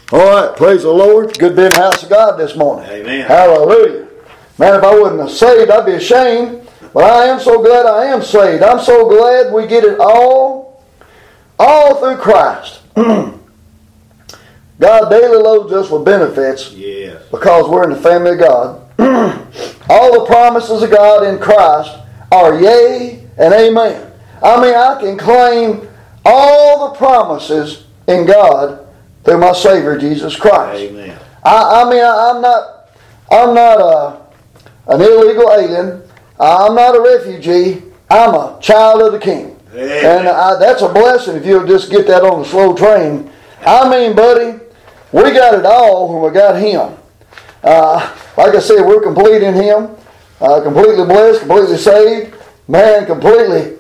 All right, praise the Lord. Good to be in the house of God this morning. Amen. Hallelujah. Man, if I wasn't saved, I'd be ashamed. But I am so glad I am saved. I'm so glad we get it all through Christ. God daily loads us with benefits because we're in the family of God. All the promises of God in Christ are yea and amen. I mean, I can claim all the promises in God through my Savior Jesus Christ. Amen. I'm not an illegal alien. I'm not a refugee. I'm a child of the King. Amen. And that's a blessing if you'll just get that on the slow train. I mean, buddy, we got it all when we got Him. Like I said, we're complete in Him. Completely blessed, completely saved. Man, completely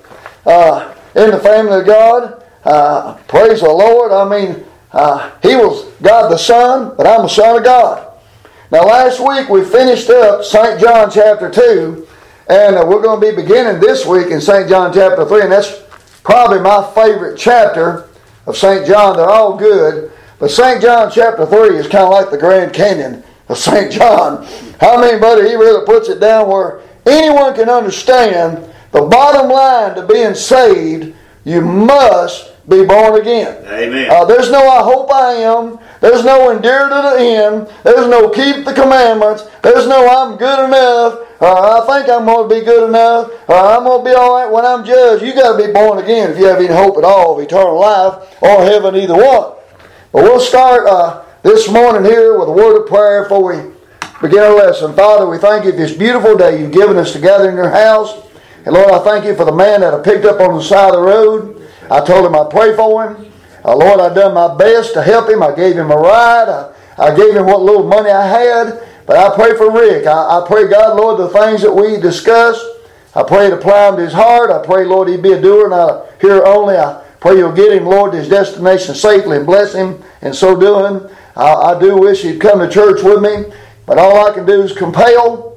in the family of God. Praise the Lord. I mean, He was God the Son, but I'm a son of God. Now last week we finished up St. John chapter 2, and we're going to be beginning this week in St. John chapter 3, and that's probably my favorite chapter of St. John. They're all good, but St. John chapter 3 is kind of like the Grand Canyon of St. John. How many, buddy, he really puts it down where anyone can understand the bottom line to being saved, you must be born again. Amen. There's no I hope I am. There's no endure to the end. There's no keep the commandments. There's no I'm good enough. I think I'm going to be good enough. I'm going to be all right when I'm judged. You got to be born again if you have any hope at all of eternal life or heaven, either one. But we'll start this morning here with a word of prayer before we begin our lesson. Father, we thank you for this beautiful day you've given us to gather in your house. And Lord, I thank you for the man that I picked up on the side of the road. I told him I'd pray for him. Lord, I've done my best to help him. I gave him a ride. I gave him what little money I had. But I pray for Rick. I pray, God, Lord, the things that we discussed, I pray it apply to his heart. I pray, Lord, he'd be a doer, not a hearer only. I pray you'll get him, Lord, to his destination safely and bless him in so doing. I do wish he'd come to church with me. But all I can do is compel.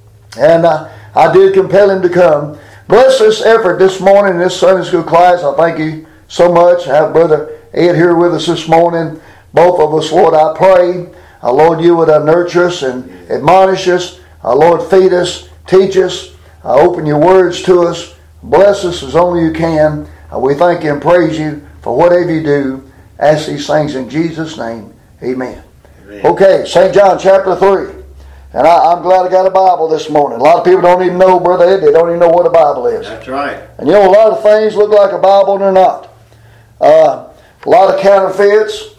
And I did compel him to come. Bless this effort this morning in this Sunday school class. I thank you so much. I have Brother Ed here with us this morning. Both of us, Lord, I pray, Lord, you would nurture us and admonish us. Lord, feed us, teach us, open your words to us. Bless us as only you can. We thank you and praise you for whatever you do. Ask these things in Jesus' name. Amen. Amen. Okay, St. John chapter 3. And I'm glad I got a Bible this morning. A lot of people don't even know, Brother Ed, they don't even know what a Bible is. That's right. And you know, a lot of things look like a Bible and they're not. A lot of counterfeits.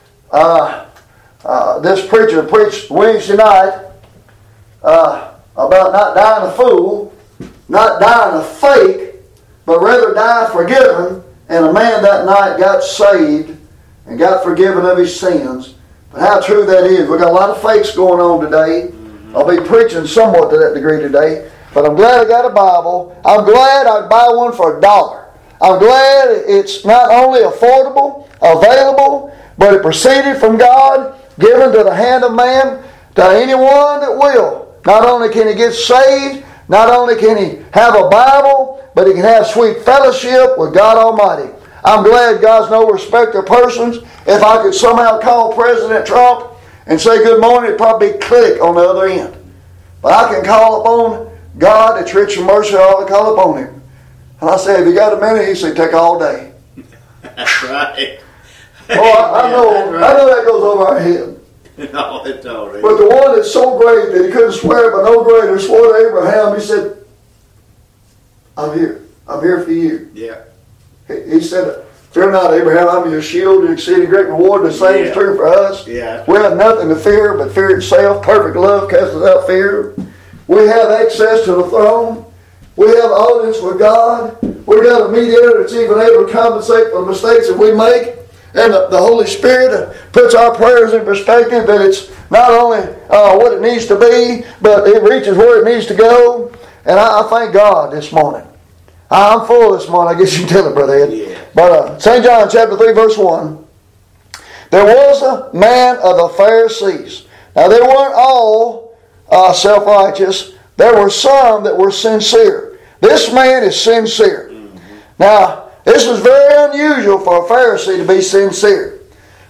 This preacher preached Wednesday night about not dying a fool, not dying a fake, but rather die forgiven. And a man that night got saved and got forgiven of his sins. But how true that is. We've got a lot of fakes going on today. I'll be preaching somewhat to that degree today. But I'm glad I got a Bible. I'm glad I buy one for $1. I'm glad it's not only affordable, available, but it proceeded from God, given to the hand of man, to anyone that will. Not only can he get saved, not only can he have a Bible, but he can have sweet fellowship with God Almighty. I'm glad God's no respecter of persons. If I could somehow call President Trump and say good morning, it'd probably click on the other end. But I can call upon God that's rich in mercy, I can call upon Him. And I say, have you got a minute? He said, take all day. That's right. I know that goes over our head. No, it's all right. But the one that's so great that he couldn't swear by no greater swore to Abraham, he said, I'm here. I'm here for you. Yeah. He said, fear not, Abraham, I'm your shield and exceeding great reward. The same is true for us. Yeah. We have nothing to fear but fear itself. Perfect love casts out fear. We have access to the throne. We have audience with God. We've got a mediator that's even able to compensate for the mistakes that we make. And the Holy Spirit puts our prayers in perspective that it's not only what it needs to be, but it reaches where it needs to go. And I thank God this morning. I'm full this morning. I guess you can tell it, Brother Ed. Yeah. But St. John chapter 3, verse 1. There was a man of the Pharisees. Now, they weren't all self-righteous. There were some that were sincere. This man is sincere. Mm-hmm. Now, this was very unusual for a Pharisee to be sincere.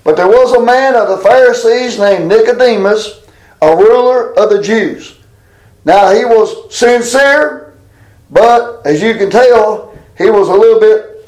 But there was a man of the Pharisees named Nicodemus, a ruler of the Jews. Now he was sincere, but as you can tell, he was a little bit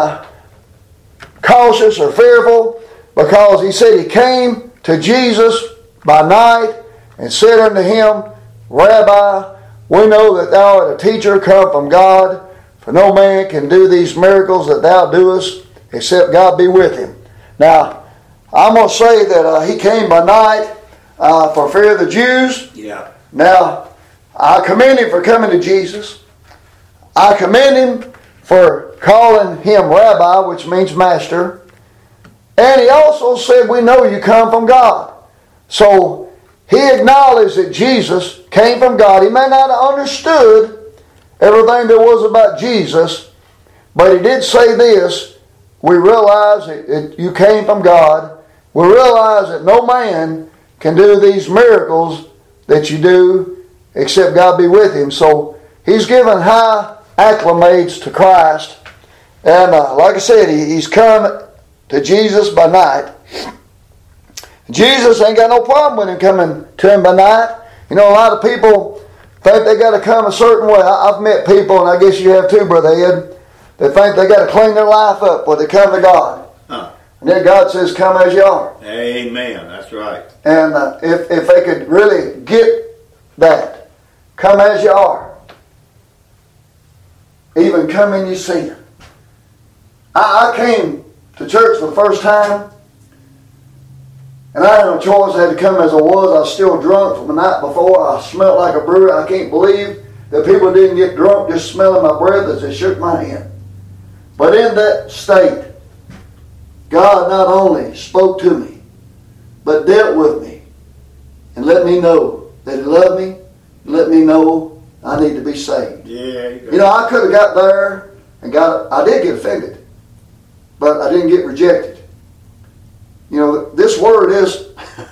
cautious or fearful, because he said he came to Jesus by night and said unto him, Rabbi, we know that thou art a teacher come from God, for no man can do these miracles that thou doest, except God be with him. Now, I'm going to say that he came by night for fear of the Jews. Yeah. Now, I commend him for coming to Jesus. I commend him for calling him Rabbi, which means master. And he also said, we know you come from God. So, he acknowledged that Jesus came from God. He may not have understood everything there was about Jesus, but he did say this: we realize that you came from God. We realize that no man can do these miracles that you do except God be with him. So he's given high acclimates to Christ. And like I said, he's come to Jesus by night. Jesus ain't got no problem with him coming to him by night. You know, a lot of people think they got to come a certain way. I've met people, and I guess you have too, Brother Ed, that think they got to clean their life up when they come to God. Huh. And then God says, come as you are. Amen. That's right. And if they could really get that, come as you are. Even come in your sin. I came to church for the first time, and I had no choice. I had to come as I was. I was still drunk from the night before. I smelled like a brewer. I can't believe that people didn't get drunk just smelling my breath as they shook my hand. But in that state, God not only spoke to me, but dealt with me and let me know that He loved me, and let me know I need to be saved. Yeah. You know, I could have got there and I did get offended, but I didn't get rejected. You know, this word is,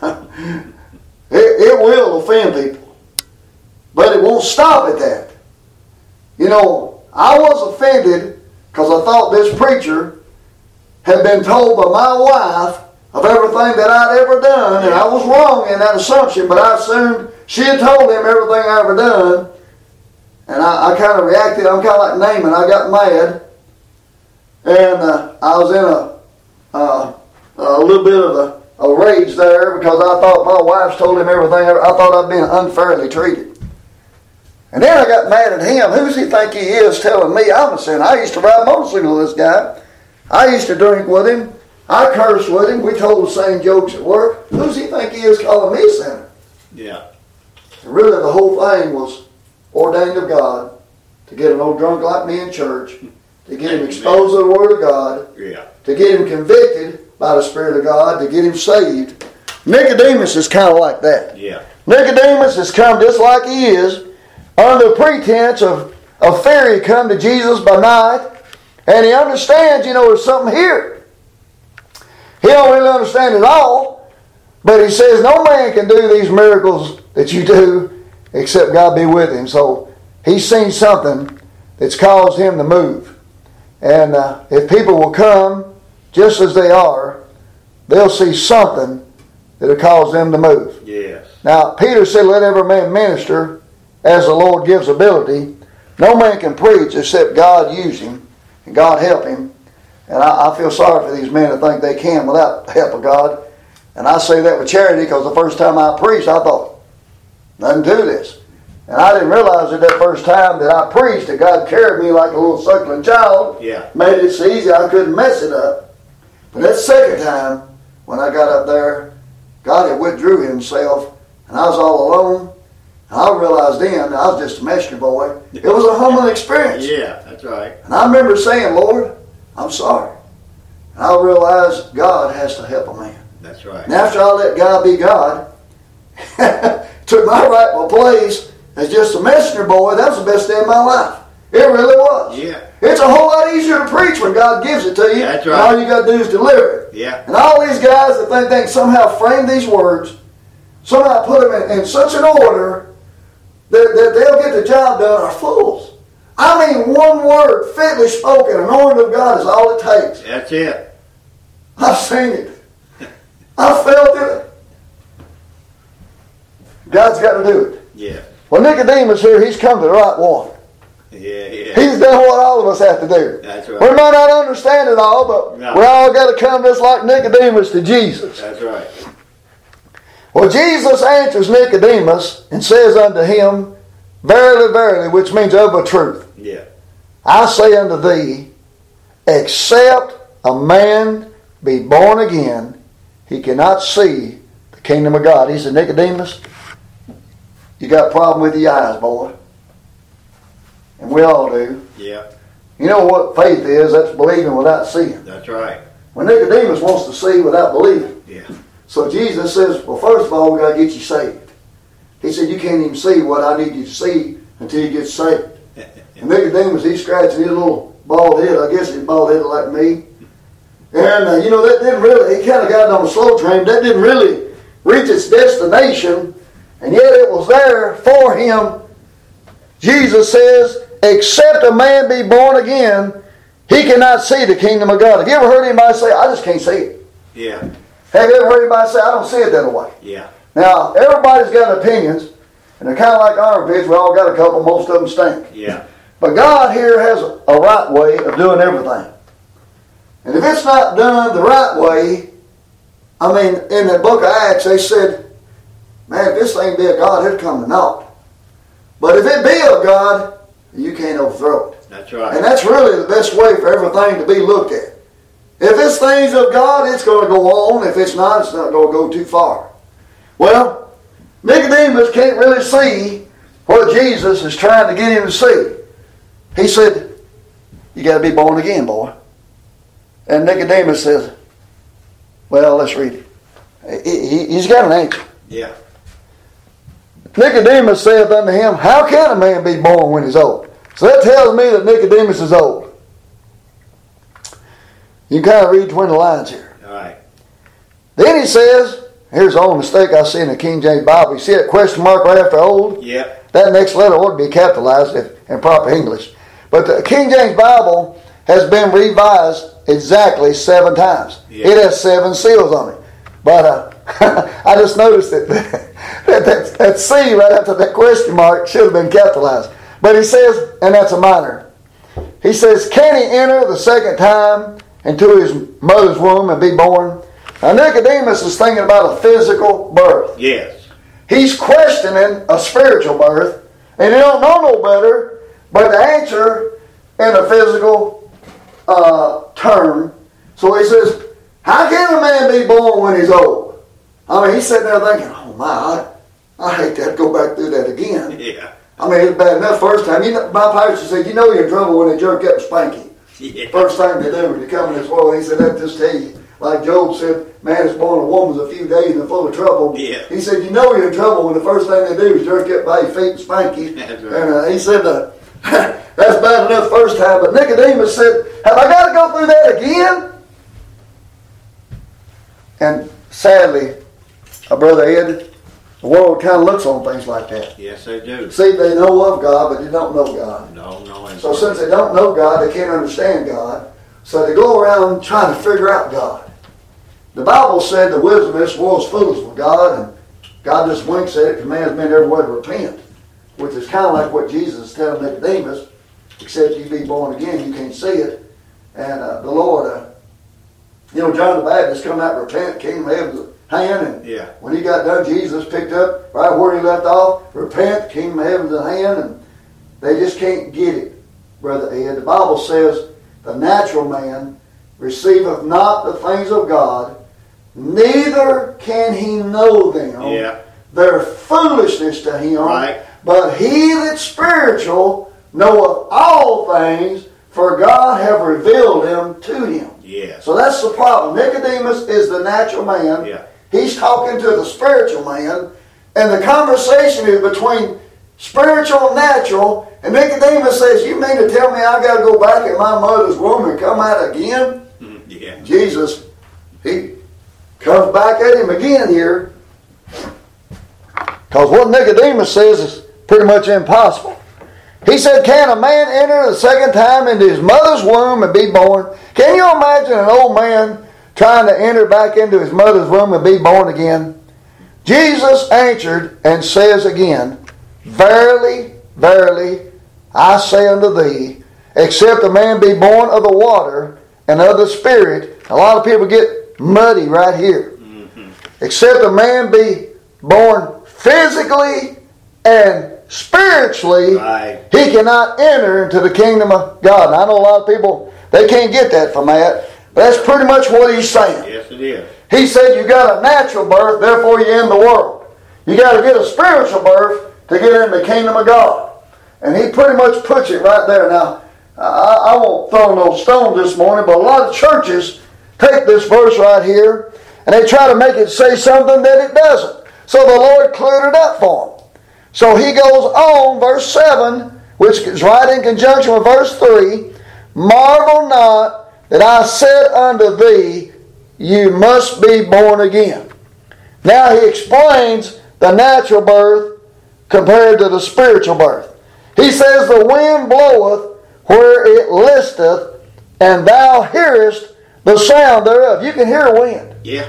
it will offend people, but it won't stop at that. You know, I was offended because I thought this preacher had been told by my wife of everything that I'd ever done, and I was wrong in that assumption, but I assumed she had told him everything I ever done, and I kind of reacted. I'm kind of like Naaman. I got mad, and I was in a little bit of a rage there because I thought my wife's told him everything. I thought I'd been unfairly treated. And then I got mad at him. Who does he think he is telling me I'm a sinner? I used to ride a motorcycle with this guy. I used to drink with him. I cursed with him. We told the same jokes at work. Who does he think he is calling me a sinner? Yeah. And really the whole thing was ordained of God to get an old drunk like me in church, to get him exposed to the Word of God, to get him convicted by the Spirit of God, to get him saved. Nicodemus is kind of like that. Yeah. Nicodemus has come just like he is, under pretense of fear. He come to Jesus by night, and he understands, you know, there's something here. He don't really understand it all, but he says no man can do these miracles that you do except God be with him. So he's seen something that's caused him to move. And if people will come just as they are, they'll see something that'll cause them to move. Yes. Now, Peter said, let every man minister as the Lord gives ability. No man can preach except God use him and God help him. And I feel sorry for these men that think they can without the help of God. And I say that with charity because the first time I preached, I thought, nothing to this. And I didn't realize that first time that I preached that God carried me like a little suckling child. Yeah. Made it so easy I couldn't mess it up. But that second time, when I got up there, God had withdrew himself, and I was all alone. And I realized then that I was just a messenger boy. It was a humbling experience. Yeah, that's right. And I remember saying, Lord, I'm sorry. And I realized God has to help a man. That's right. And after I let God be God, took my rightful place as just a messenger boy, that was the best day of my life. It really was. Yeah. It's a whole lot easier to preach when God gives it to you. That's right. And all you got to do is deliver it. Yeah. And all these guys that think they can somehow frame these words, somehow put them in such an order that they'll get the job done are fools. I mean, one word fitly spoken, anointed of God is all it takes. That's it. I've seen it. God's got to do it. Yeah. Well, Nicodemus here, he's come to the right one. Yeah, yeah. He's done what all of us have to do. That's right. We might not understand it all, but No. we all got to come just like Nicodemus to Jesus. That's right. Well, Jesus answers Nicodemus and says unto him, Verily, verily, which means of a truth. Yeah. I say unto thee, except a man be born again, he cannot see the kingdom of God. He said, Nicodemus, you got a problem with your eyes, boy. And we all do. Yeah. You know what faith is? That's believing without seeing. That's right. Well, Nicodemus wants to see without believing. Yeah. So Jesus says, well, first of all, we got to get you saved. He said, you can't even see what I need you to see until you get saved. And Nicodemus, he's scratching his little bald head. I guess he's bald-headed like me. And, that didn't really, he kind of got on a slow train. That didn't really reach its destination. And yet it was there for him. Jesus says, except a man be born again, he cannot see the kingdom of God. Have you ever heard anybody say, I just can't see it? Yeah. Have you ever heard anybody say, I don't see it that way? Yeah. Now, everybody's got opinions, and they're kind of like armpits. We all got a couple, most of them stink. Yeah. But God here has a right way of doing everything. And if it's not done the right way, I mean, in the book of Acts, they said, man, if this thing be of God, it'll come to naught. But if it be of God, you can't overthrow it. That's right. And that's really the best way for everything to be looked at. If this thing's of God, it's going to go on. If it's not going to go too far. Well, Nicodemus can't really see what Jesus is trying to get him to see. He said, you got to be born again, boy. And Nicodemus says, well, let's read it. He's got an answer. Yeah. Nicodemus saith unto him, how can a man be born when he's old? So that tells me that Nicodemus is old. You can kind of read between the lines here. All right. Then he says, here's the only mistake I see in the King James Bible. You see that question mark right after old? Yep. That next letter ought to be capitalized in proper English. But the King James Bible has been revised exactly 7 times. Yeah. It has 7 seals on it. But I just noticed that C right after that question mark should have been capitalized. But he says, and that's a minor. He says, can he enter the second time into his mother's womb and be born? Now Nicodemus is thinking about a physical birth. Yes. He's questioning a spiritual birth, and he don't know no better but to answer in a physical term. So he says, how can a man be born when he's old? I mean, he's sitting there thinking, oh my, I hate to have to go back through that again. Yeah. I mean, it's bad enough first time. My pastor said, you're in trouble when they jerk up and spank you. Yeah. First thing they do when you come in this world, he said, that just tell you. Like Job said, man is born a woman's a few days and they're full of trouble. Yeah. He said, you're in trouble when the first thing they do is jerk you up by your feet and spank you. That's right. And he said, that's bad enough the first time. But Nicodemus said, have I got to go through that again? And sadly, Brother Ed, the world kind of looks on things like that. Yes, they do. See, they know of God, but they don't know God. No. So since they don't know God, they can't understand God. So they go around trying to figure out God. The Bible said the wisdom of this world is foolish with God, and God just winks at it, commands men everywhere to repent, which is kind of like what Jesus is telling Nicodemus, except you be born again, you can't see it. And the Lord, John the Baptist come out and repent, kingdom of heaven's at hand, and when he got done, Jesus picked up right where he left off, repent, kingdom of heaven's at hand, and they just can't get it, Brother Ed. The Bible says, the natural man receiveth not the things of God, neither can he know them. Yeah. They're foolishness to him. Right. But he that's spiritual knoweth all things, for God have revealed them to him. Yeah. So that's the problem. Nicodemus is the natural man. Yeah. He's talking to the spiritual man. And the conversation is between spiritual and natural. And Nicodemus says, you mean to tell me I got to go back in my mother's womb and come out again? Yeah. Jesus, he comes back at him again here. Because what Nicodemus says is pretty much impossible. He said, can a man enter the second time into his mother's womb and be born? Can you imagine an old man trying to enter back into his mother's womb and be born again? Jesus answered and says again, Verily, verily, I say unto thee, except a man be born of the water and of the Spirit. A lot of people get muddy right here. Except a man be born physically and spiritually, Right. he cannot enter into the kingdom of God. And I know a lot of people, they can't get that from that. But that's pretty much what he's saying. Yes, it is. He said you got a natural birth, therefore you're in the world. You got to get a spiritual birth to get in the kingdom of God. And he pretty much puts it right there. Now, I won't throw no stone this morning, but a lot of churches take this verse right here and they try to make it say something that it doesn't. So the Lord cleared it up for them. So he goes on, verse 7, which is right in conjunction with verse 3, Marvel not that I said unto thee, you must be born again. Now he explains the natural birth compared to the spiritual birth. He says, the wind bloweth where it listeth, and thou hearest the sound thereof. You can hear wind. Yeah.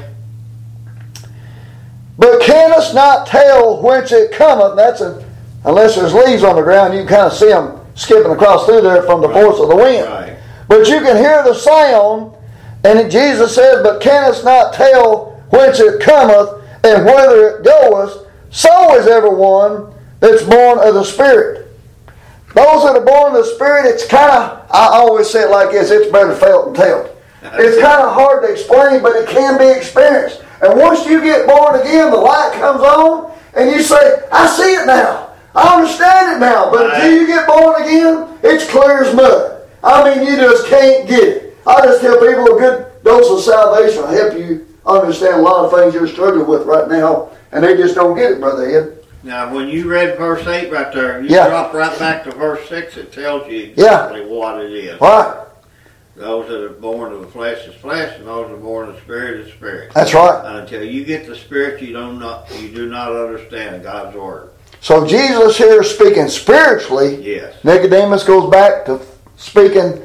But canst not tell whence it cometh. Unless there's leaves on the ground, you can kind of see them skipping across through there from the force of the wind. Right. But you can hear the sound, and Jesus says, but canst not tell whence it cometh, and whither it goeth. So is everyone that's born of the Spirit. Those that are born of the Spirit, it's kind of, I always say it like this, it's better felt than told. It's kind of hard to explain, but it can be experienced. And once you get born again, the light comes on, and you say, I see it now. I understand it now. But until you get born again, it's clear as mud. I mean, you just can't get it. I just tell people a good dose of salvation will help you understand a lot of things you're struggling with right now, and they just don't get it, Brother Ed. Now, when you read verse 8 right there, you drop right back to verse 6, it tells you exactly what it is. Right. Those that are born of the flesh is flesh, and those that are born of the Spirit is spirit. That's right. And until you get the Spirit, you do not understand God's Word. So Jesus here is speaking spiritually. Yes. Nicodemus goes back to speaking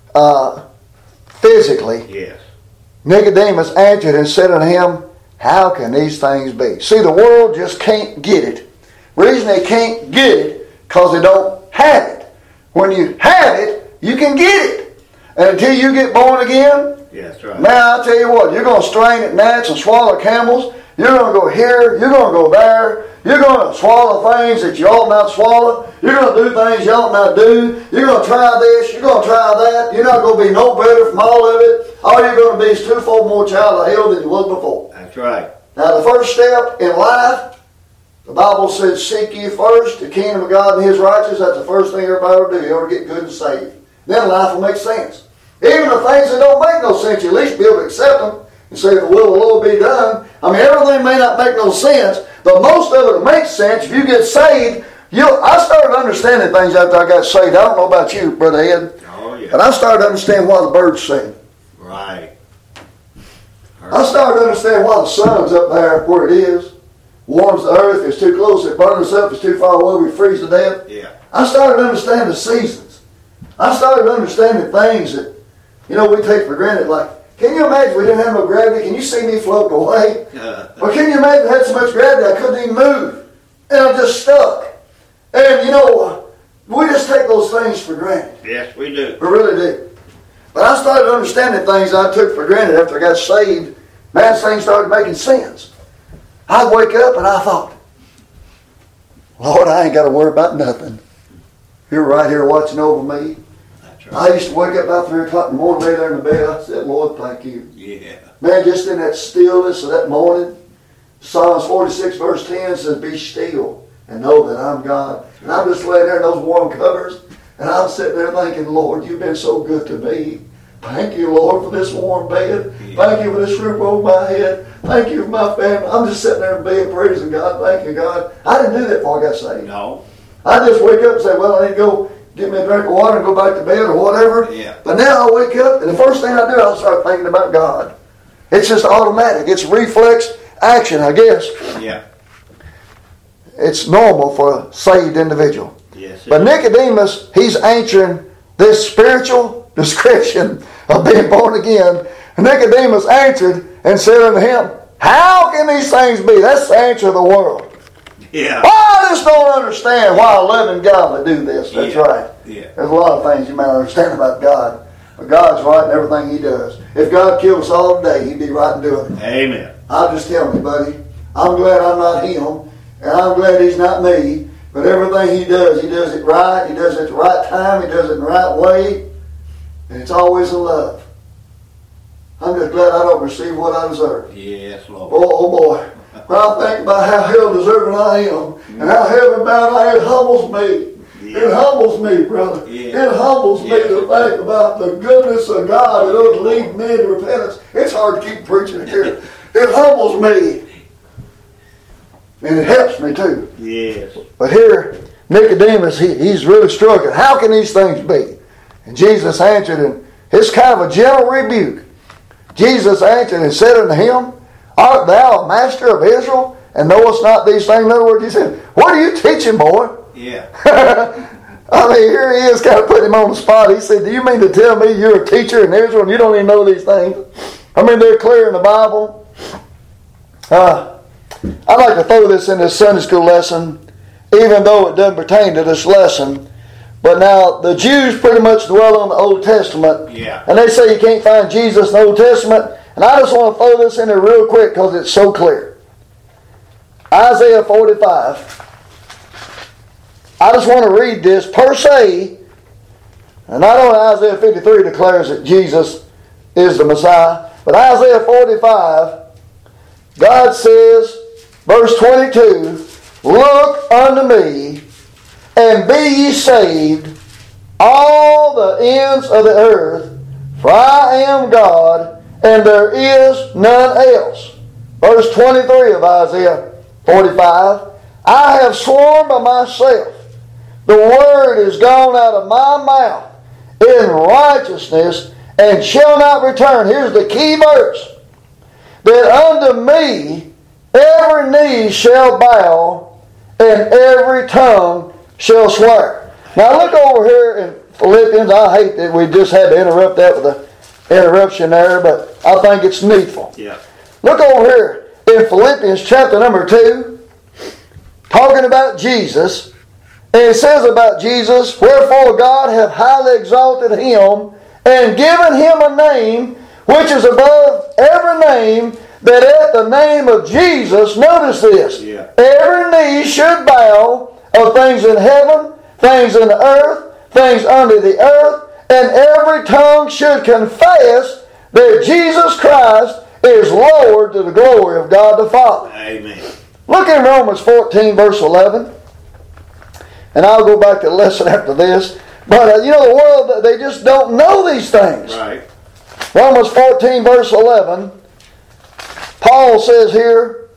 physically. Yes. Nicodemus answered and said unto him, how can these things be? See, the world just can't get it. The reason they can't get it, because they don't have it. When you have it, you can get it. And until you get born again, yes, right. Now, I'll tell you what, you're going to strain at gnats and swallow camels. You're going to go here. You're going to go there. You're going to swallow things that you ought not swallow. You're going to do things you ought not do. You're going to try this. You're going to try that. You're not going to be no better from all of it. All you're going to be is twofold more child of hell than you was before. That's right. Now, the first step in life, the Bible says, seek ye first the kingdom of God and His righteousness. That's the first thing everybody will do. You ought to get good and saved. Then life will make sense. Even the things that don't make no sense, you at least be able to accept them and say, the will of the Lord be done. I mean, everything may not make no sense, but most of it makes sense. If you get saved, I started understanding things after I got saved. I don't know about you, Brother Ed. Oh, yeah. But I started to understand why the birds sing. Right. I started to understand why the sun's up there where it is. Warms the earth. If it's too close, it burns us up. If it's too far away, we freeze to death. Yeah. I started to understand the seasons. I started understanding things that, we take for granted. Like, can you imagine we didn't have no gravity? Can you see me floating away? Or can you imagine I had so much gravity I couldn't even move? And I'm just stuck. And, we just take those things for granted. Yes, we do. We really do. But I started understanding things I took for granted after I got saved. Man, things started making sense. I'd wake up and I thought, Lord, I ain't got to worry about nothing. You're right here watching over me. That's right. I used to wake up about 3 o'clock in the morning, lay there in the bed. I said, Lord, thank you. Yeah. Man, just in that stillness of that morning, Psalms 46 verse 10 says, be still and know that I'm God. And I'm just laying there in those warm covers, and I'm sitting there thinking, Lord, you've been so good to me. Thank you, Lord, for this warm bed. Yeah. Thank you for this roof over my head. Thank you for my family. I'm just sitting there in bed praising God. Thank you, God. I didn't do that before I got saved. No. I just wake up and say, well, I need to go get me a drink of water and go back to bed or whatever. Yeah. But now I wake up, and the first thing I do, I'll start thinking about God. It's just automatic. It's reflex action, I guess. Yeah. It's normal for a saved individual. Yes. But Nicodemus, he's answering this spiritual description of being born again. And Nicodemus answered and said unto him, How can these things be? That's the answer of the world. Yeah. I just don't understand why a living God would do this. That's right. Yeah. There's a lot of things you might not understand about God. But God's right in everything He does. If God killed us all today, He'd be right in doing it. Amen. I'll just tell you, buddy. I'm glad I'm not Him. And I'm glad He's not me. But everything He does it right. He does it at the right time. He does it in the right way. And it's always in love. I'm just glad I don't receive what I deserve. Yes, Lord. Oh boy. When I think about how hell deserving I am and how heaven bound I am, it humbles me. Yeah. It humbles me, brother. Yeah. It humbles me to think about the goodness of God that doesn't lead men to repentance. It's hard to keep preaching here. It humbles me. And it helps me too. Yes. But here, Nicodemus, he's really struggling. How can these things be? And Jesus answered, and it's kind of a gentle rebuke. Jesus answered and said unto him, Art thou a master of Israel, and knowest not these things? In other words, he said, what are you teaching, boy? Yeah. I mean, here he is, kind of put him on the spot. He said, do you mean to tell me you're a teacher in Israel and you don't even know these things? I mean, they're clear in the Bible. I'd like to throw this in this Sunday school lesson, even though it doesn't pertain to this lesson. But now, the Jews pretty much dwell on the Old Testament. Yeah. And they say you can't find Jesus in the Old Testament. And I just want to throw this in there real quick because it's so clear. Isaiah 45. I just want to read this per se. And not only Isaiah 53 declares that Jesus is the Messiah, but Isaiah 45, God says, verse 22, Look unto me, and be ye saved, all the ends of the earth, for I am God, and there is none else. Verse 23 of Isaiah 45, I have sworn by myself, the word is gone out of my mouth in righteousness, and shall not return. Here's the key verse. That unto me every knee shall bow, and every tongue shall swear. Now look over here in Philippians. I hate that we just had to interrupt that with an interruption there, but I think it's needful. Yeah. Look over here in Philippians chapter number 2, talking about Jesus. And it says about Jesus, Wherefore God hath highly exalted him, and given him a name which is above every name, that at the name of Jesus, notice this, every knee should bow, of things in heaven, things in the earth, things under the earth, and every tongue should confess that Jesus Christ is Lord, to the glory of God the Father. Amen. Look in Romans 14 verse 11. And I'll go back to the lesson after this. But the world, they just don't know these things. Right. Romans 14 verse 11. Paul says here,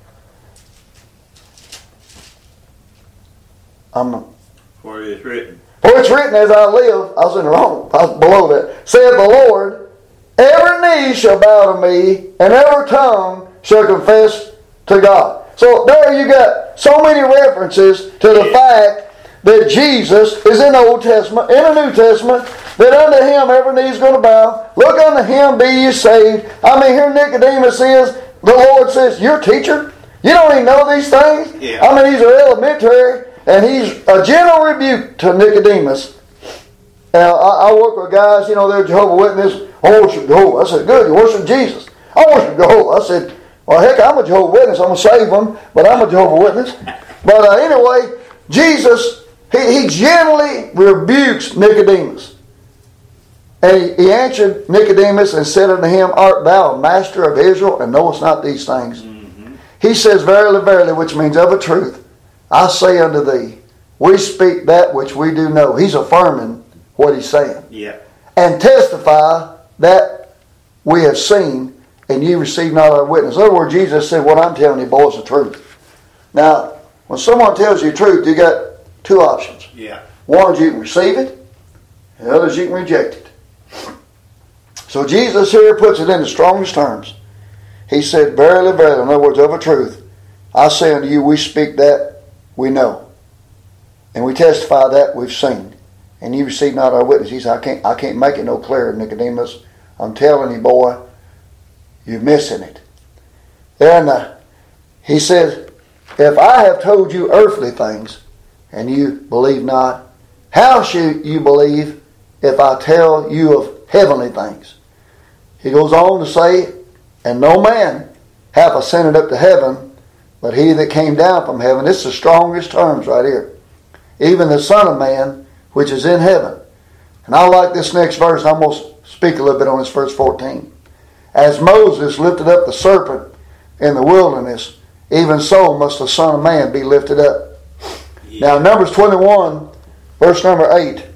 For it is written. For it's written, as I live, I was in the wrong, I was below that. Saith the Lord, every knee shall bow to me, and every tongue shall confess to God. So there you got so many references to the fact that Jesus is in the Old Testament, in the New Testament, that unto him every knee is going to bow. Look unto him, be ye saved. I mean, here Nicodemus is, the Lord says, you're a teacher? You don't even know these things? Yeah. I mean, he's an elementary, and he's a gentle rebuke to Nicodemus. Now, I work with guys, they're Jehovah's Witnesses. I worship Jehovah. I said, good, you worship Jesus. I worship Jehovah. I said, well, heck, I'm a Jehovah's Witness. I'm going to save them, but I'm a Jehovah's Witness. But anyway, Jesus, he gently rebukes Nicodemus. And he answered Nicodemus and said unto him, Art thou a master of Israel, and knowest not these things? Mm-hmm. He says, Verily, verily, which means of a truth, I say unto thee, we speak that which we do know. He's affirming what he's saying. Yeah. And testify that we have seen, and ye receive not our witness. In other words, Jesus said, what I'm telling you, boy, is the truth. Now, when someone tells you the truth, you got two options. Yeah. One is you can receive it, and the other is you can reject it. So Jesus here puts it in the strongest terms. He said, Verily, verily, in other words, of a truth, I say unto you, we speak that we know. And we testify that we've seen. And you receive not our witness. He said, I can't make it no clearer, Nicodemus. I'm telling you, boy, you're missing it. And he said, if I have told you earthly things, and you believe not, how should you believe if I tell you of heavenly things? He goes on to say, and no man hath ascended up to heaven, but he that came down from heaven. It's the strongest terms right here. Even the Son of Man, which is in heaven. And I like this next verse. I'm going to speak a little bit on this, verse 14. As Moses lifted up the serpent in the wilderness, even so must the Son of Man be lifted up. Yeah. Now, Numbers 21, verse number 8.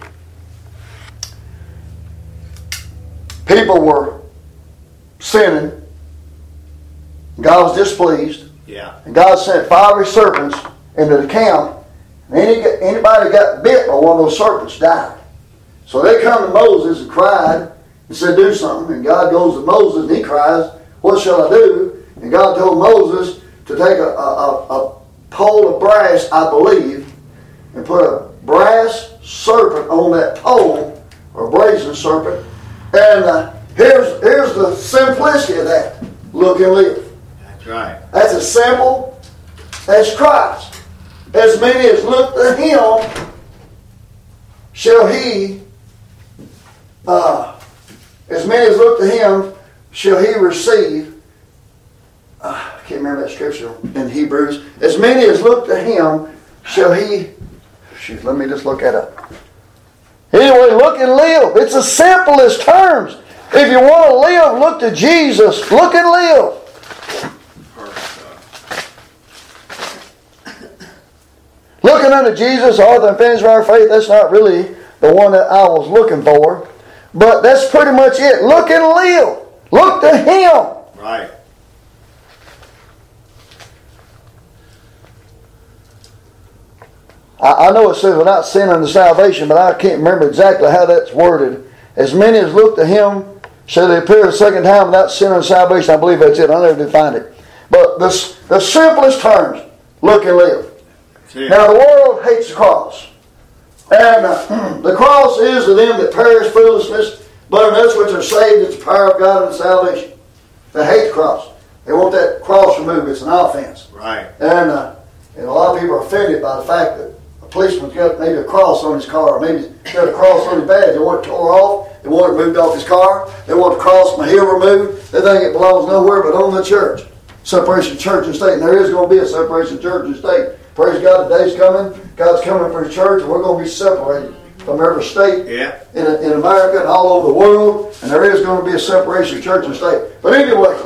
People were sinning. God was displeased. Yeah. And God sent fiery serpents into the camp. And anybody that got bit by one of those serpents died. So they come to Moses and cried and said, do something. And God goes to Moses and he cries, what shall I do? And God told Moses to take a pole of brass, I believe, and put a brass serpent on that pole, or a brazen serpent. And here's the simplicity of that. Look and live. That's right. That's as simple as Christ. As many as look to him shall he, as many as look to him shall he receive. I can't remember that scripture in Hebrews. As many as look to him shall he. Shoot, let me just look that up. Anyway, look and live. It's the simplest terms. If you want to live, look to Jesus. Look and live. Looking unto Jesus, author and finisher of our faith, that's not really the one that I was looking for. But that's pretty much it. Look and live. Look to him. Right. I know it says without sin unto salvation, but I can't remember exactly how that's worded. As many as look to him shall they appear a second time without sin unto salvation. I believe that's it. I never did find it. But the simplest terms, look and live. Now the world hates the cross. And the cross is to them that perish foolishness, but in us which are saved, it's the power of God and salvation. They hate the cross. They want that cross removed. It's an offense. Right. And a lot of people are offended by the fact that a policeman's got maybe a cross on his car, or maybe he's got a cross on his badge. They want it tore off. They want it moved off his car. They want the cross from the heel removed. They think it belongs nowhere but on the church. Separation of church and state. And there is going to be a separation of church and state. Praise God, the day's coming. God's coming for His church, and we're going to be separated from every state in America and all over the world. And there is going to be a separation of church and state. But anyway,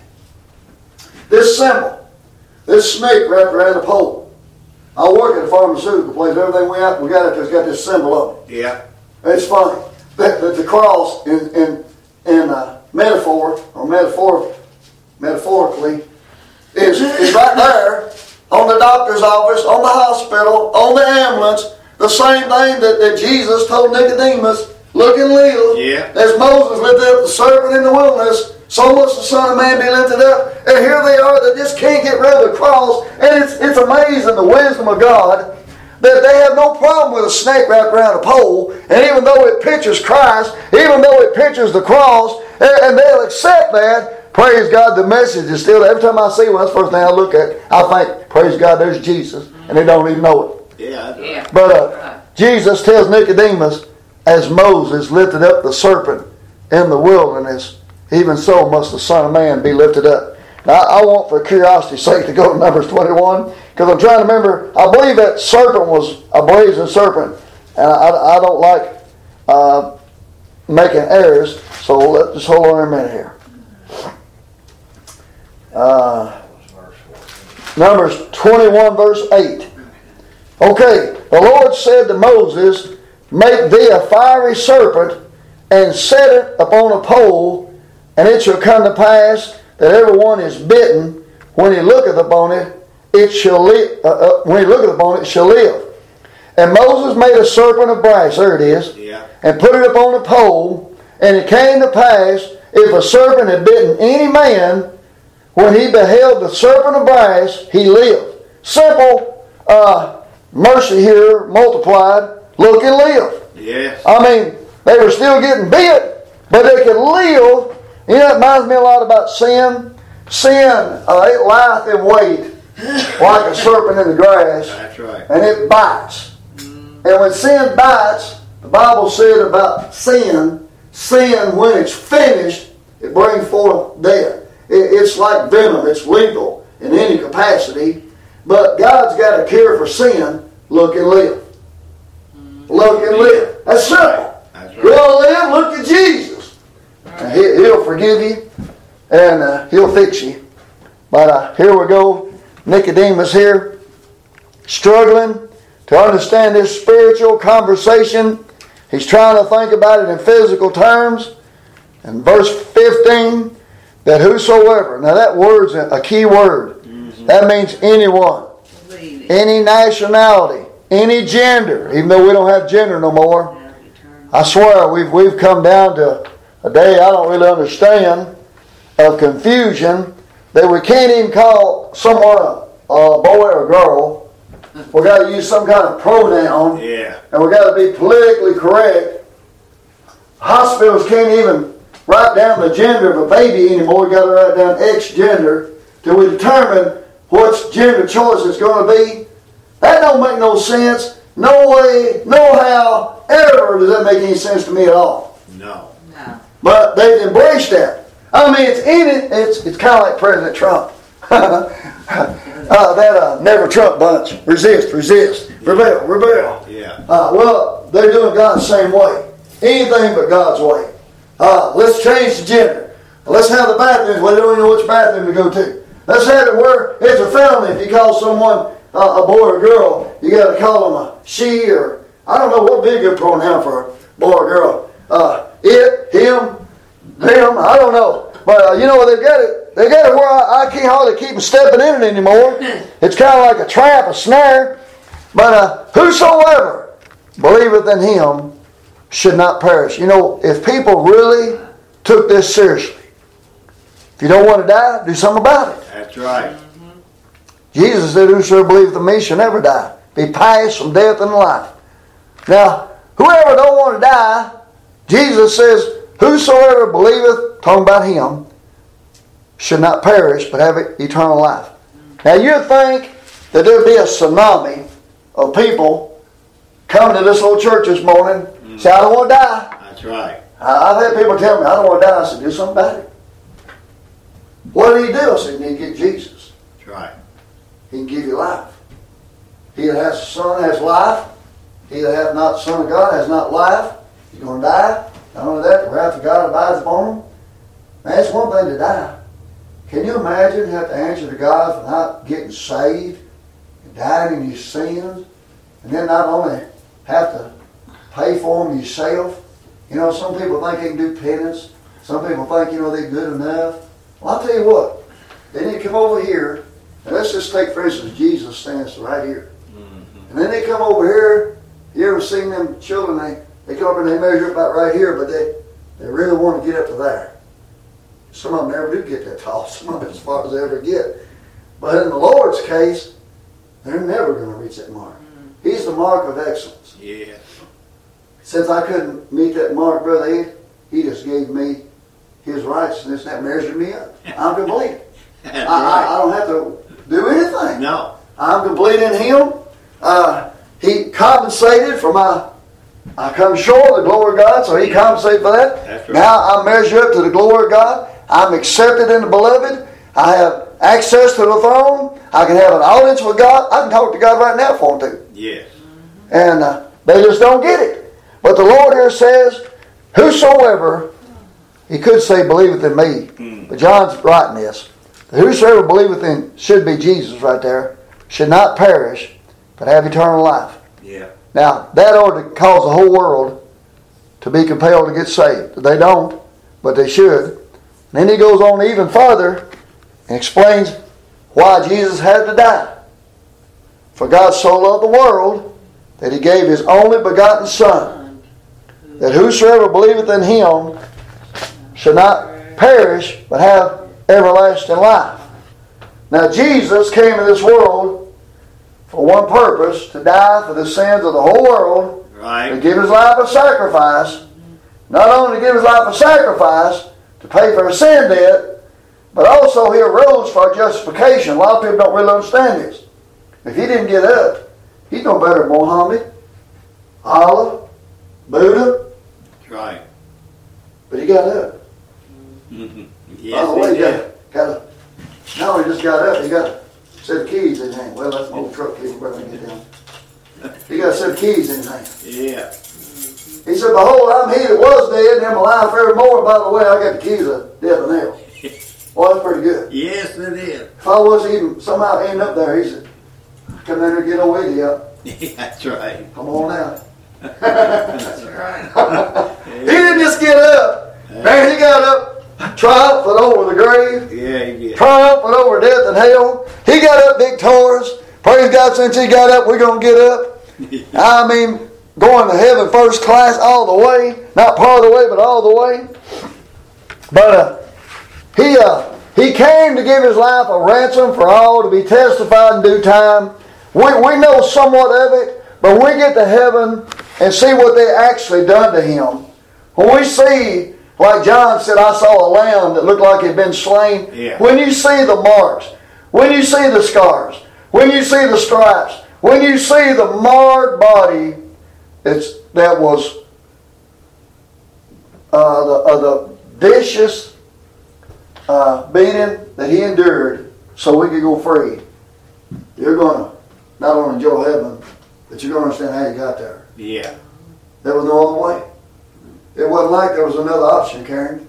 this symbol, this snake wrapped around the pole. I work at a pharmaceutical place. Everything we got it has got this symbol on it. Yeah. It's funny that the cross in metaphor or metaphorically is right there. On the doctor's office, on the hospital, on the ambulance, the same thing that Jesus told Nicodemus, look and live. Yeah. As Moses lifted up the serpent in the wilderness, so must the Son of Man be lifted up. And here they are that just can't get rid of the cross. And it's amazing the wisdom of God that they have no problem with a snake wrapped around a pole. And even though it pictures Christ, even though it pictures the cross, and they'll accept that, praise God, the message is still, every time I see one, that's the first thing I look at. I think, praise God, there's Jesus. And they don't even know it. Yeah. But Jesus tells Nicodemus, as Moses lifted up the serpent in the wilderness, even so must the Son of Man be lifted up. Now, I want, for curiosity's sake, to go to Numbers 21, because I'm trying to remember, I believe that serpent was a brazen serpent. And I don't like making errors, so let's just hold on a minute here. Numbers 21 verse 8. Okay, the Lord said to Moses, make thee a fiery serpent and set it upon a pole, and it shall come to pass that every one is bitten, when he looketh upon it, it shall live. When he looketh upon it, it shall live. And Moses made a serpent of brass, there it is, and put it upon a pole, and it came to pass, if a serpent had bitten any man, when he beheld the serpent of brass, he lived. Simple mercy here multiplied. Look and live. Yes. I mean, they were still getting bit, but they could live. You know, it reminds me a lot about sin. sin, it lieth in wait like a serpent in the grass. That's right. And it bites. And when sin bites, the Bible said about sin, when it's finished, it brings forth death. It's like venom. It's lethal in any capacity. But God's got a cure for sin. Look and live. Look and live. That's simple. That's right. You want to live? Look at Jesus. And He'll forgive you. And He'll fix you. But here we go. Nicodemus here, struggling to understand this spiritual conversation. He's trying to think about it in physical terms. And verse 15, that whosoever, now that word's a key word. Mm-hmm. That means anyone, any nationality, any gender, even though we don't have gender no more. I swear we've come down to a day I don't really understand of confusion that we can't even call someone a boy or a girl. We got to use some kind of pronoun. Yeah. And we got to be politically correct. Hospitals can't even write down the gender of a baby anymore. We got to write down X gender till we determine what gender choice it's going to be. That don't make no sense. No way, no how, ever does that make any sense to me at all. No. But they've embraced that. I mean, it's kind of like President Trump. That Never Trump bunch. Resist, rebel. Yeah. Well, they're doing God the same way. Anything but God's way. Let's change the gender. Let's have the bathrooms. We don't even know which bathroom to go to. Let's have it where it's a felony if you call someone a boy or girl. You got to call them a she, or I don't know what would be a good pronoun for a boy or girl. It, him, them. I don't know. But you know, they've got it where I can't hardly keep stepping in it anymore. It's kind of like a trap, a snare. But whosoever believeth in Him should not perish. You know, if people really took this seriously, if you don't want to die, do something about it. That's right. Jesus said, whosoever believeth in me shall never die. Be passed from death into life. Now, whoever don't want to die, Jesus says, whosoever believeth, talking about Him, should not perish, but have eternal life. Now you'd think that there'd be a tsunami of people coming to this little church this morning, say, I don't want to die. That's right. I've had people tell me, I don't want to die. I said, do something about it. What did He do? I said, you need to get Jesus. That's right. He can give you life. He that has the Son has life. He that hath not the Son of God has not life. He's going to die. Not only that, the wrath of God abides upon him. Man, it's one thing to die. Can you imagine having to answer to God for not getting saved and dying in your sins, and then not only have to pay for them yourself? You know, some people think they can do penance. Some people think, you know, they're good enough. Well, I'll tell you what. They need to come over here, and let's just take, for instance, Jesus stands right here. Mm-hmm. And then they come over here. You ever seen them children? They come over and they measure about right here, but they really want to get up to there. Some of them never do get that tall. Some of them as far as they ever get. But in the Lord's case, they're never going to reach that mark. He's the mark of excellence. Yes. Since I couldn't meet that mark, Brother Ed, He just gave me His righteousness and that measured me up. I'm complete. I don't have to do anything. No. I'm complete in Him. He compensated for I come short of the glory of God, so He compensated for that. That's right. Now I measure up to the glory of God. I'm accepted in the beloved. I have access to the throne. I can have an audience with God. I can talk to God right now for them to. Yes. And they just don't get it. But the Lord here says, whosoever, He could say believeth in me. But John's writing this. Whosoever believeth in, should be Jesus right there, should not perish, but have eternal life. Yeah. Now, that ought to cause the whole world to be compelled to get saved. They don't, but they should. And then he goes on even further and explains why Jesus had to die. For God so loved the world that He gave His only begotten Son, that whosoever believeth in Him should not perish, but have everlasting life. Now, Jesus came into this world for one purpose, to die for the sins of the whole world, right. To give His life a sacrifice. Not only to give His life a sacrifice, to pay for a sin debt, But also He arose for our justification. A lot of people don't really understand this. If He didn't get up, He's no better than Muhammad, Allah, Buddha. That's right. But He got up. Yes, By the way, He did. Now He just got up. He got a set of keys in his hand. Well, that's my old truck key. We're going to get down. He got a set of keys in his hand. Yeah. He said, behold, I'm He that was dead, and am alive forevermore. By the way, I got the keys of death and hell. Well, that's pretty good. Yes, it is. If I was even somehow end up there, He said, come in here and get on with you. Yeah, that's right. Come on now. That's right. He didn't just get up. Man, He got up, triumphant over the grave. Yeah, He did. Triumphant over death and hell. He got up victorious. Praise God, since He got up, we're going to get up. I mean, going to heaven first class all the way. Not part of the way, but all the way. But He came to give His life a ransom for all, to be testified in due time. We know somewhat of it, but when we get to heaven and see what they actually done to Him, when we see, like John said, I saw a lamb that looked like it had been slain. Yeah. When you see the marks, when you see the scars, when you see the stripes, when you see the marred body that was the vicious beating that He endured so we could go free, you're going to not only enjoy heaven, but you're going to understand how you got there. Yeah. There was no other way. It wasn't like there was another option, Karen.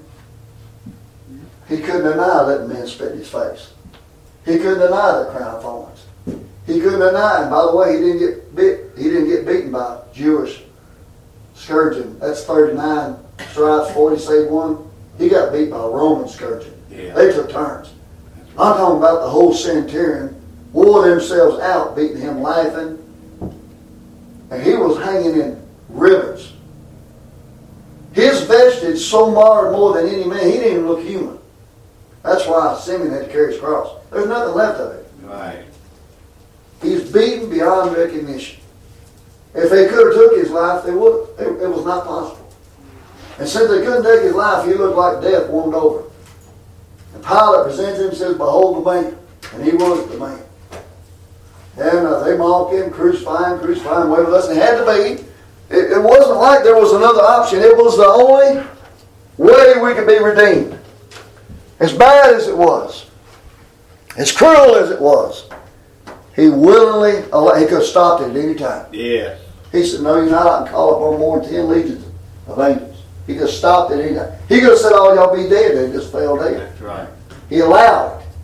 He couldn't deny letting men spit in His face. He couldn't deny the crown of thorns. He couldn't deny, and by the way, He didn't get bit. He didn't get beaten by Jewish scourging. That's 39 stripes, 40 save one. He got beat by Roman scourging. Yeah. They took turns. I'm talking about the whole centurion wore themselves out, beating Him, laughing. And He was hanging in ribbons. His vestige so marred more than any man, He didn't even look human. That's why Simeon had to carry His cross. There's nothing left of it. Right. He's beaten beyond recognition. If they could have took His life, they would. It was not possible. And since they couldn't take His life, He looked like death warmed over. And Pilate presents Him and says, behold the man. And He was the man. And they mocked Him, crucify Him, whatever else. And it had to be. It wasn't like there was another option. It was the only way we could be redeemed. As bad as it was, as cruel as it was, He willingly, He could have stopped it at any time. Yes. He said, no, you're not. I can call upon more than 10 legions of angels. He just stopped it at any time. He could have said, oh, y'all be dead. They just fell dead. That's right. He allowed it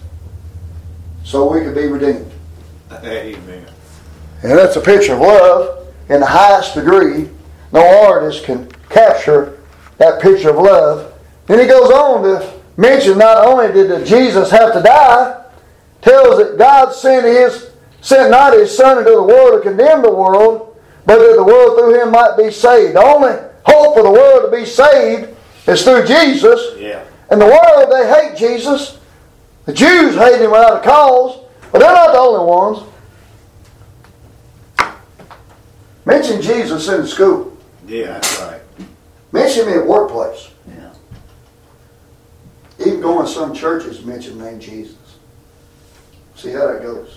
so we could be redeemed. Amen. And that's a picture of love in the highest degree. No artist can capture that picture of love. Then he goes on to mention not only did Jesus have to die, tells that God sent not His Son into the world to condemn the world, but that the world through Him might be saved. The only hope for the world to be saved is through Jesus. Yeah. And the world, they hate Jesus. The Jews hate Him without a cause, but they're not the only ones. Mention Jesus in school. Yeah, that's right. Mention Him at workplace. Yeah. Even going to some churches, mention the name Jesus. See how that goes.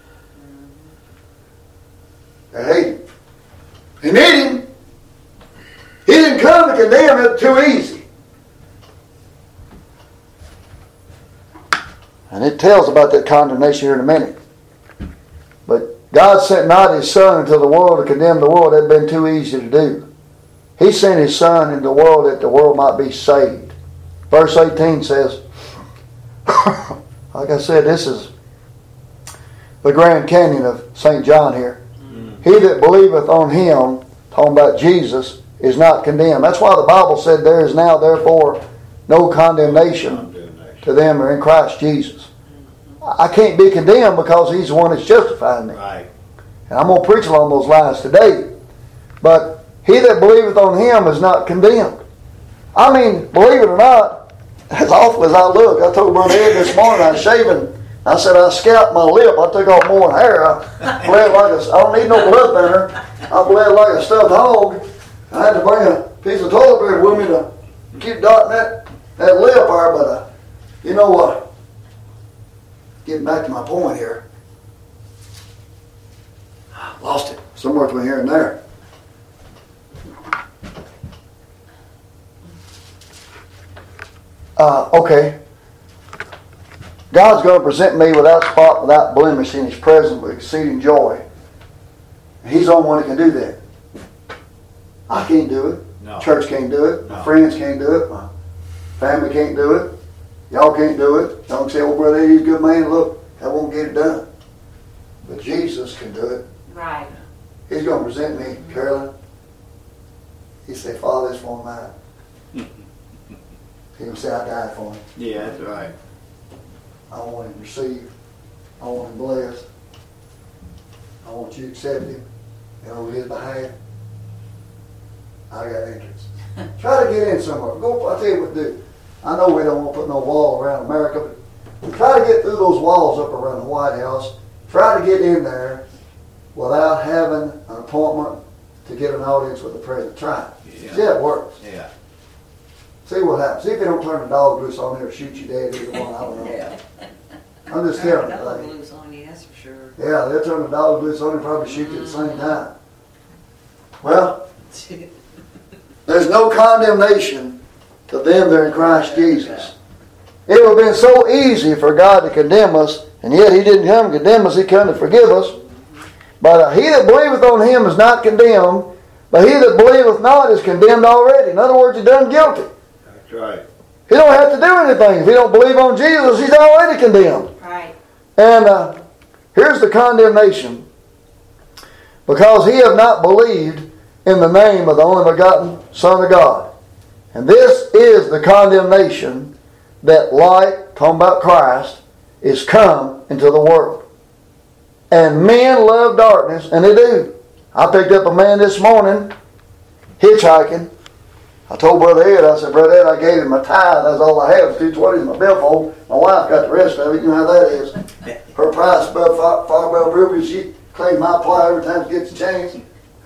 They hate Him. They need Him. He didn't come to condemn it too easy. And it tells about that condemnation here in a minute. But God sent not His Son into the world to condemn the world. That had been too easy to do. He sent His Son into the world that the world might be saved. Verse 18 says, like I said, this is the Grand Canyon of St. John here. He that believeth on Him, talking about Jesus, is not condemned. That's why the Bible said there is now therefore no condemnation to them who are in Christ Jesus. I can't be condemned because He's the one that's justifying me. Right. And I'm going to preach along those lines today. But he that believeth on Him is not condemned. I mean, believe it or not, as awful as I look, I told Brother Ed this morning, I was shaving. I said, I scalped my lip. I took off more hair. I bled like I don't need no blood thinner. I bled like a stuffed hog. I had to bring a piece of toilet paper with me to keep dotting that lip there. But you know what? getting back to my point here. Lost it. Somewhere between here and there. Okay. God's going to present me without spot, without blemish in His presence with exceeding joy. He's the only one that can do that. I can't do it. No. Church can't do it. No. My friends can't do it. My family can't do it. Y'all can't do it. Don't say, oh, brother, he's a good man. Look, that won't get it done. But Jesus can do it. Right. He's going to present me, Carolyn. He said, Father, this for mine. He's going to say, I died for him. Yeah, that's right. I want him received. I want him blessed. I want you to accept him. And on his behalf, I got entrance. Try to get in somewhere. Go. I'll tell you what to do. I know we don't want to put no wall around America, but try to get through those walls up around the White House. Try to get in there without having an appointment to get an audience with the president. Try it. Yeah. See how it works. Yeah. See what happens. See if they don't turn the dog loose on there or shoot your dad either one. I don't know. Yeah. I'm just telling Dog you. loose on you, that's for sure. Yeah, they'll turn the dog loose on you and probably shoot you at the same time. Well, there's no condemnation to them that are in Christ Jesus. It would have been so easy for God to condemn us, and yet He didn't come to condemn us, He came to forgive us. But he that believeth on Him is not condemned, but he that believeth not is condemned already. In other words, he's done guilty. That's right. He don't have to do anything. If he don't believe on Jesus, he's already condemned. Right. And here's the condemnation. Because he have not believed in the name of the only begotten Son of God. And this is the condemnation that light, talking about Christ, is come into the world. And men love darkness, and they do. I picked up a man this morning, hitchhiking. I told Brother Ed, I said, Brother Ed, I gave him my tithe. That's all I have, $2.20 in my billfold. My wife got the rest of it. You know how that is. Her price above far above rubies. She claimed my plow every time she gets a change.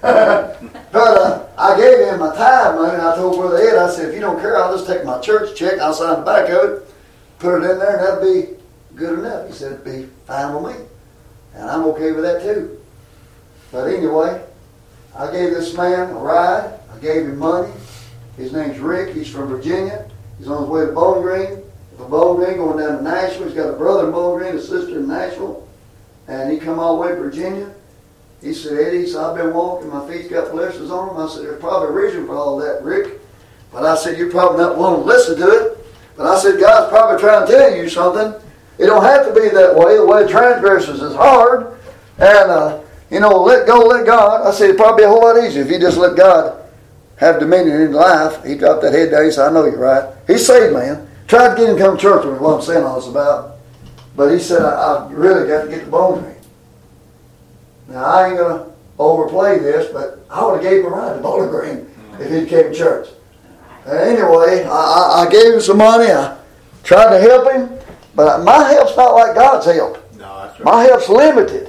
But I gave him my tithe money, and I told Brother Ed, I said, if you don't care, I'll just take my church check, I'll sign the back of it, put it in there, and that'll be good enough. He said, it'd be fine with me. And I'm okay with that too. But anyway, I gave this man a ride. I gave him money. His name's Rick. He's from Virginia. He's on his way to Bowling Green. From Bowling Green going down to Nashville. He's got a brother in Bowling Green, a sister in Nashville. And he come all the way to Virginia. He said, Eddie, so I've been walking. My feet's got blisters on them. I said, there's probably a reason for all that, Rick. But I said, you're probably not willing to listen to it. But I said, God's probably trying to tell you something. It don't have to be that way. The way of transgressors is hard. And, let go, let God. I said, it'd probably be a whole lot easier if you just let God have dominion in life. He dropped that head down. He said, I know you're right. He's saved, man. Tried to get him to come to church with what I'm saying all this about. But he said, I really got to get the Bowling Green. Now, I ain't going to overplay this, but I would have gave him a ride to Bowling Green if he came to church. Anyway, I gave him some money. I tried to help him. But my help's not like God's help. No, that's right. My help's limited.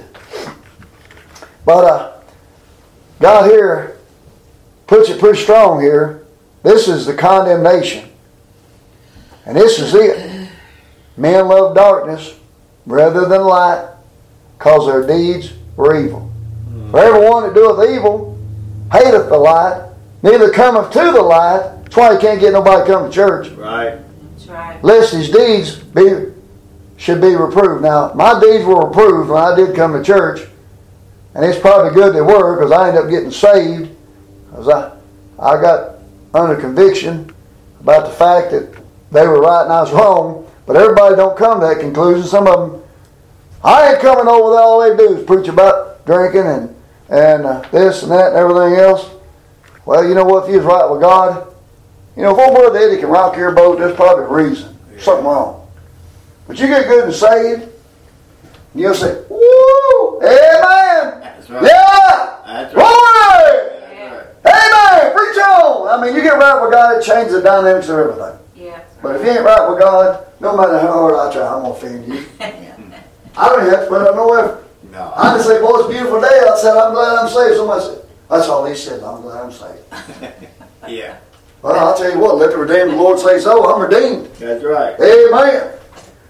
But God here puts it pretty strong here. This is the condemnation. And this is it. Men love darkness rather than light, because their deeds were evil. For everyone that doeth evil hateth the light, neither cometh to the light. That's why you can't get nobody to come to church. Right. That's right. Lest his deeds should be reproved. Now, my deeds were reproved when I did come to church. And it's probably good they were, because I ended up getting saved. Because I got under conviction about the fact that they were right and I was wrong. But everybody don't come to that conclusion. Some of them, I ain't coming over there. All they do is preach about drinking and this and that and everything else. Well, you know what? If you was right with God, if old Brother Eddie can rock your boat, there's probably a reason. Something wrong. But you get good and saved, and you'll say, woo, amen. That's right. Yeah. That's right. Glory. That's right. Amen. Preach on. I mean, you get right with God, it changes the dynamics of everything. Yeah. But if you ain't right with God, no matter how hard I try, I'm going to offend you. I don't have to put up no effort. No. I just say, boy, it's a beautiful day. I said, I'm glad I'm saved. Somebody said, that's all he said, I'm glad I'm saved. Yeah. Well, I'll tell you what, let the redeemed of the Lord say so. I'm redeemed. That's right. Amen.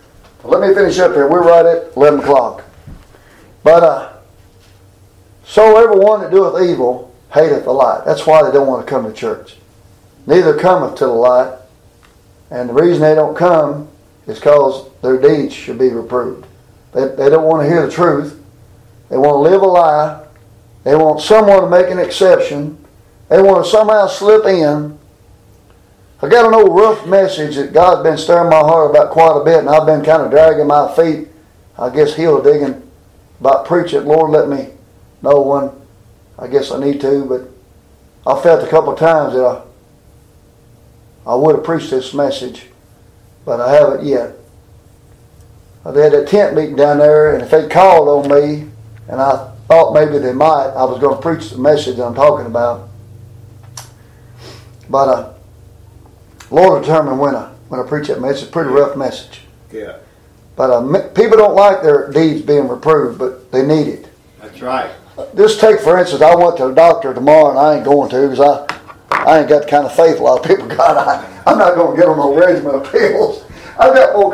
Let me finish up here. We're right at 11 o'clock. But, so everyone that doeth evil hateth the light. That's why they don't want to come to church. Neither cometh to the light. And the reason they don't come is because their deeds should be reproved. They don't want to hear the truth. They want to live a lie. They want someone to make an exception. They want to somehow slip in. I got an old rough message that God's been stirring my heart about quite a bit, and I've been kind of dragging my feet, I guess, heel digging about preaching. Lord, let me know when I guess I need to, but I felt a couple of times that I would have preached this message, but I haven't yet. They had a tent meeting down there, and if they called on me, and I thought maybe they might, I was going to preach the message I'm talking about. But Lord determined when I preach that message. It's a pretty rough message. Yeah. But people don't like their deeds being reproved, but they need it. That's right. Just take, for instance, I went to the doctor tomorrow, and I ain't going to because I ain't got the kind of faith a lot of people got. I'm not going to get on no regimen of pills. I got more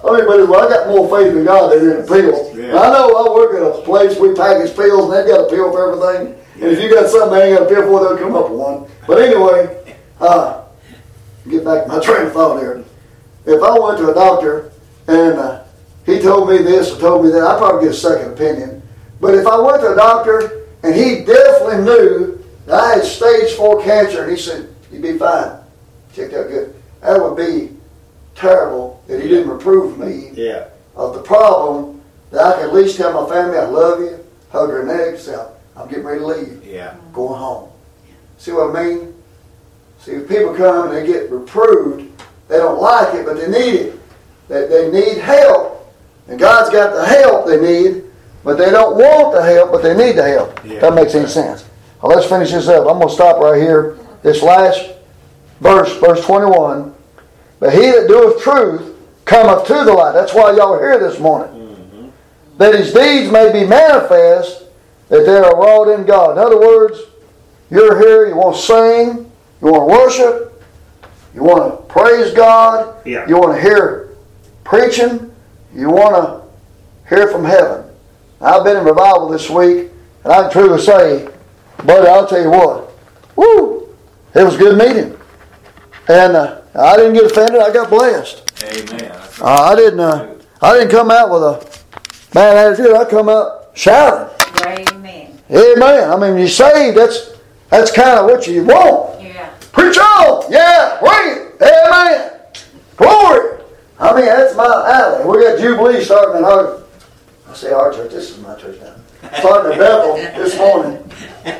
faith in God than in pills. Yeah. I know I work at a place we package pills, and they've got a pill for everything. Yeah. And if you got something they ain't got a pill for, they'll come up with one. But anyway, get back to my train of thought here. If I went to a doctor and he told me this or told me that, I'd probably get a second opinion. But if I went to a doctor and he definitely knew that I had stage 4 cancer and he said, you'd be fine, checked out good, that would be terrible that he didn't reprove me of the problem, that I could at least tell my family I love you, hug her neck, say I'm getting ready to leave, going home. See what I mean? See, if people come and they get reproved, they don't like it, but they need it. They need help. And God's got the help they need, but they don't want the help, but they need the help. Yeah. If that makes any sense. Well, let's finish this up. I'm going to stop right here. This last verse, verse 21. But he that doeth truth cometh to the light. That's why y'all are here this morning. Mm-hmm. That his deeds may be manifest, that they are wrought in God. In other words, you're here, you want to sing, you want to worship, you want to praise God, you want to hear preaching, you want to hear from heaven. I've been in revival this week, and I can truly say, buddy, I'll tell you what, woo, it was a good meeting. And I didn't get offended, I got blessed. Amen. I didn't come out with a bad attitude, I come out shouting. Amen. Amen. I mean, you saved, that's kind of what you want. Yeah. Preach on! Yeah! Bring it! Amen! Glory! I mean, that's my alley. We got Jubilee starting in our... I say our church. This is my church now. Starting at Bethel this morning.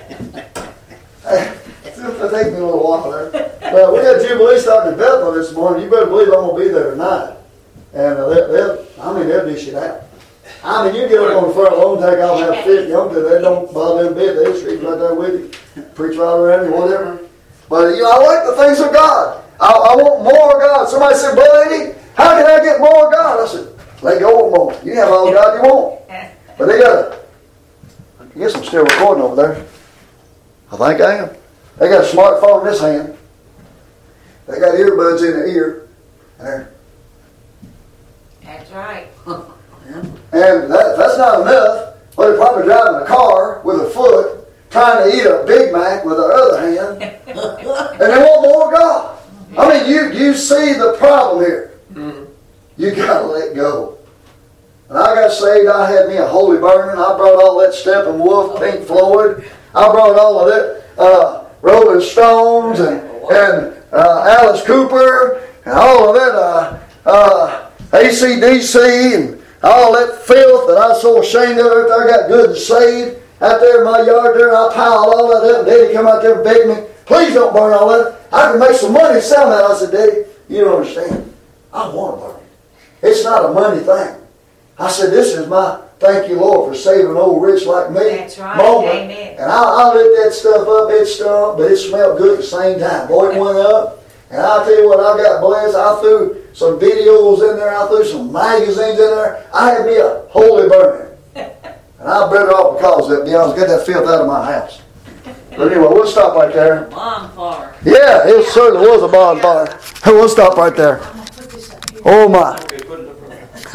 It'll take me a little while there. But we got Jubilee starting at Bethel this morning. You better believe I'm going to be there tonight. And they'll dish it out. I mean, you get up on the front lawn, take off and have 50 on them, they don't bother them a bit. They'll street right there with you. Preach right around you, whatever. But, I like the things of God. I want more of God. Somebody said, Brother Eddie, how can I get more of God? I said, let go of more. You have all the God you want. But they got I guess I'm still recording over there. I think I am. They got a smartphone in this hand. They got earbuds in their ear. There. That's right. And that's not enough. But they're probably driving a car with a foot, trying to eat a Big Mac with their other hand. And they want more of God. I mean, you see the problem here. You got to let go. When I got saved, I had me a holy burning. I brought all that Steppenwolf, Pink Floyd. I brought all of that Rolling Stones and Alice Cooper and all of that AC/DC and all that filth that I was so ashamed of after I got good and saved out there in my yard there. And I piled all that up. And Daddy come out there and begged me, please don't burn all that. I can make some money selling that. I said, Daddy, you don't understand. I want to burn it. It's not a money thing. I said, this is my thank you, Lord, for saving an old rich like me. That's right. Moment. Amen. And I lit that stuff up. It stunk, but it smelled good at the same time. Boy, it went up. And I'll tell you what, I got blessed. I threw some videos in there. I threw some magazines in there. I had me a holy burning. And I'm better off because of it. Be honest, get that filth out of my house. But anyway, we'll stop right there. Bonfire. Yeah, it certainly was a bonfire. We'll stop right there. Oh my.